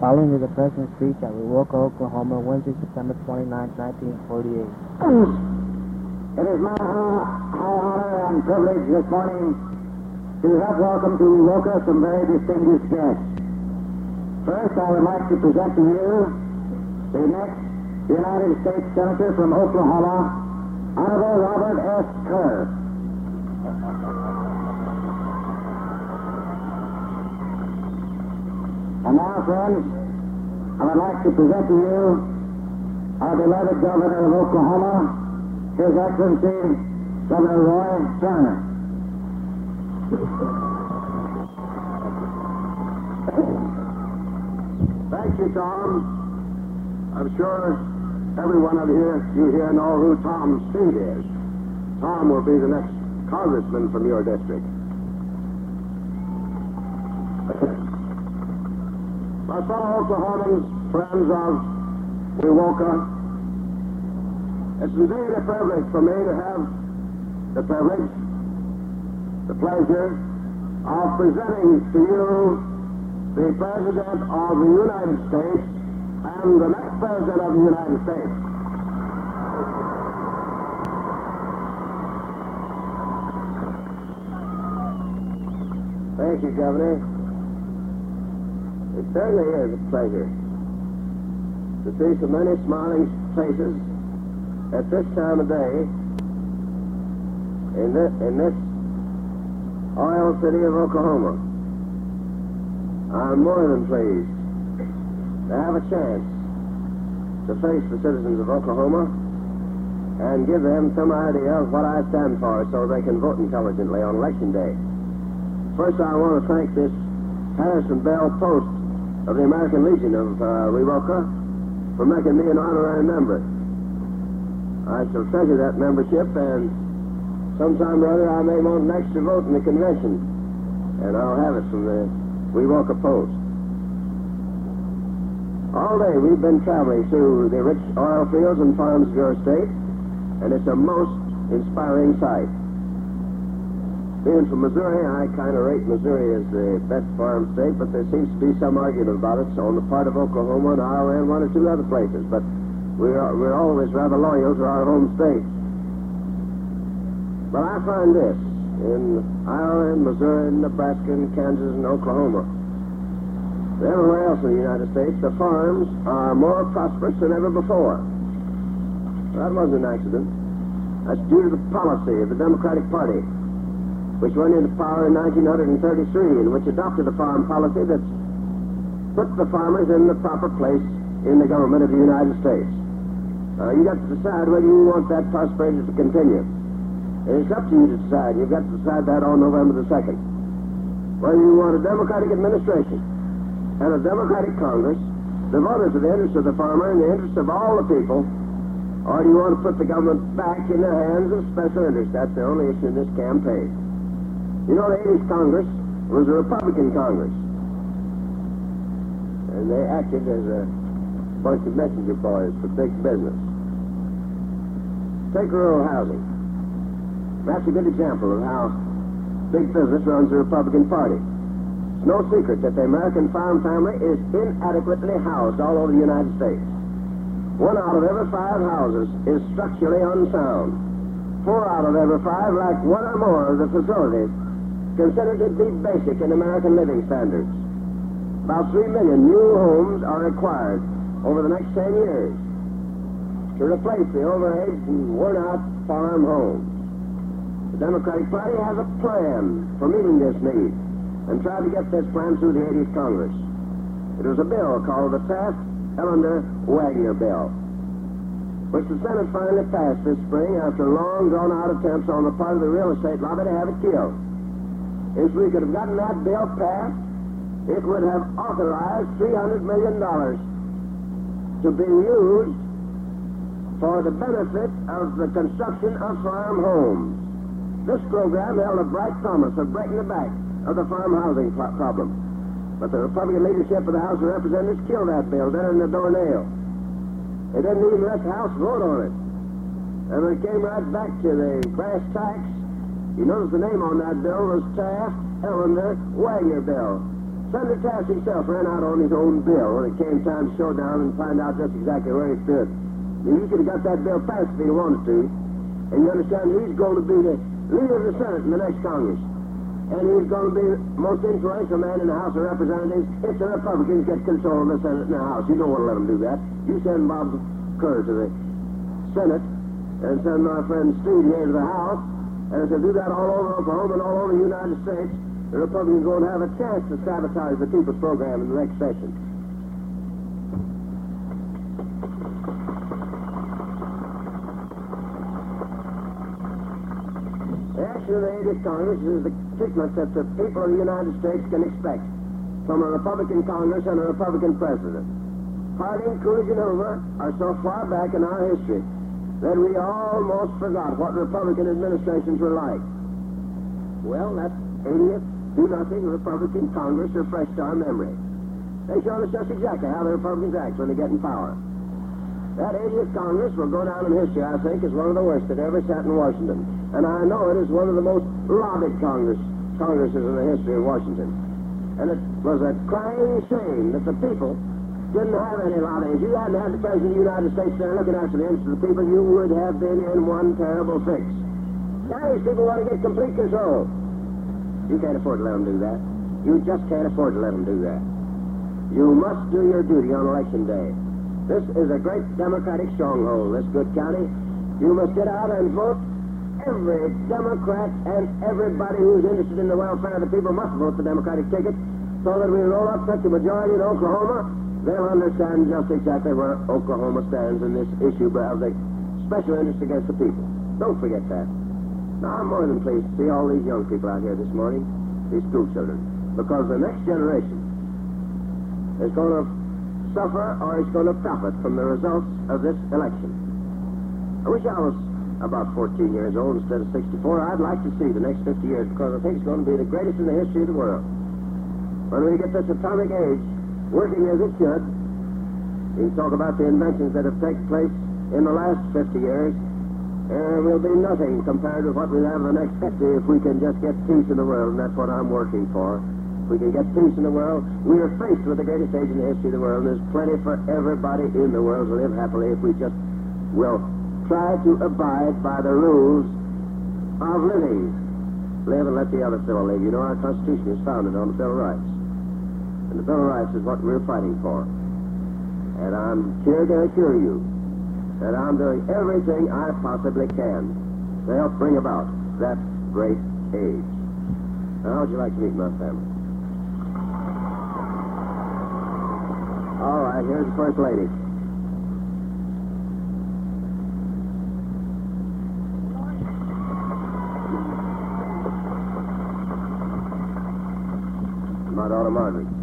Following is the President's speech at Wewoka, Oklahoma, Wednesday, September 29, 1948. It is my high honor and privilege this morning to help welcome to Wewoka some very distinguished guests. First, I would like to present to you the next United States Senator from Oklahoma, Honorable Robert S. Kerr. And now, friends, I would like to present to you our beloved Governor of Oklahoma, His Excellency Governor Roy Turner. Thank you, Tom. I'm sure every one of you here know who Tom Street is. Tom will be the next congressman from your district. My fellow Oklahomans, friends of Wewoka, it's indeed a privilege for me to have the pleasure of presenting to you the President of the United States and the next President of the United States. Thank you, Governor. It certainly is a pleasure to see so many smiling faces at this time of day in this oil city of Oklahoma. I'm more than pleased to have a chance to face the citizens of Oklahoma and give them some idea of what I stand for so they can vote intelligently on Election Day. First, I want to thank this Harrison Bell Post of the American Legion of Wewoka for making me an honorary member. I shall treasure that membership, and sometime or other I may want an extra vote in the convention, and I'll have it from the Wewoka Post. All day we've been traveling through the rich oil fields and farms of your state, and it's a most inspiring sight. Being from Missouri, I kind of rate Missouri as the best farm state, but there seems to be some argument about it on the part of Oklahoma and Iowa and one or two other places. But we're always rather loyal to our home state. But I find this in Iowa and Missouri and Nebraska and Kansas and Oklahoma, everywhere else in the United States, the farms are more prosperous than ever before. That wasn't an accident. That's due to the policy of the Democratic Party, which went into power in 1933 and which adopted a farm policy that put the farmers in the proper place in the government of the United States. You got to decide whether you want that prosperity to continue. And it's up to you to decide. You've got to decide that on November the 2nd. Whether you want a Democratic administration and a Democratic Congress devoted to the interests of the farmer and the interests of all the people, or do you want to put the government back in the hands of special interests? That's the only issue in this campaign. You know, the 80s Congress was a Republican Congress, and they acted as a bunch of messenger boys for big business. Take rural housing. That's a good example of how big business runs the Republican Party. It's no secret that the American farm family is inadequately housed all over the United States. 1 out of every 5 houses is structurally unsound. 4 out of every 5 lack one or more of the facilities considered to be basic in American living standards. About 3 million new homes are required over the next 10 years to replace the overaged and worn-out farm homes. The Democratic Party has a plan for meeting this need and tried to get this plan through the 80s Congress. It was a bill called the Taft-Ellender-Wagner Bill, which the Senate finally passed this spring after long drawn-out attempts on the part of the real estate lobby to have it killed. If we could have gotten that bill passed, it would have authorized $300 million to be used for the benefit of the construction of farm homes. This program held a bright promise of breaking the back of the farm housing problem. But the Republican leadership of the House of Representatives killed that bill dead in the doornail. They didn't even let the House vote on it. And when it came right back to the brass tacks, you notice the name on that bill was Taft-Ellender-Wagner Bill. Senator Taft himself ran out on his own bill when it came time to show down and find out just exactly where he stood. He could have got that bill passed if he wanted to. And you understand, he's going to be the leader of the Senate in the next Congress. And he's going to be the most influential man in the House of Representatives if the Republicans get control of the Senate and the House. You don't want to let them do that. You send Bob Kerr to the Senate and send my friend Steve here to the House. And if they do that all over Oklahoma and all over the United States, the Republicans won't have a chance to sabotage the people's program in the next session. The action of the 80th Congress is the treatment that the people of the United States can expect from a Republican Congress and a Republican President. Harding, Coolidge, and Hoover are so far back in our history that we almost forgot what Republican administrations were like. Well, that 80th do-nothing Republican Congress are fresh to our memory. They showed us just exactly how the Republicans act when they get in power. That 80th Congress will go down in history, I think, as one of the worst that ever sat in Washington. And I know it is one of the most lobbied congresses in the history of Washington. And it was a crying shame that the people didn't have any lobbying. If you hadn't had the President of the United States there looking after the interests of the people, you would have been in one terrible fix. Now these people want to get complete control. You can't afford to let them do that. You just can't afford to let them do that. You must do your duty on Election Day. This is a great Democratic stronghold, this good county. You must get out and vote. Every Democrat and everybody who's interested in the welfare of the people must vote the Democratic ticket so that we roll up such a majority in Oklahoma, they'll understand just exactly where Oklahoma stands in this issue of the special interest against the people. Don't forget that. Now, I'm more than pleased to see all these young people out here this morning, these school children, because the next generation is going to suffer or is going to profit from the results of this election. I wish I was about 14 years old instead of 64. I'd like to see the next 50 years because I think it's going to be the greatest in the history of the world. When we get this atomic age working as it should, you can talk about the inventions that have taken place in the last 50 years, and will be nothing compared to what we'll have in the next 50 if we can just get peace in the world, and that's what I'm working for. If we can get peace in the world, we are faced with the greatest age in the history of the world, and there's plenty for everybody in the world to live happily if we just will try to abide by the rules of living. Live and let the other fellow live. You know, our Constitution is founded on the Bill of Rights. And the Bill of Rights is what we're fighting for. And I'm here to assure you that I'm doing everything I possibly can to help bring about that great age. Now, how would you like to meet my family? All right, here's the First Lady. My daughter Margaret.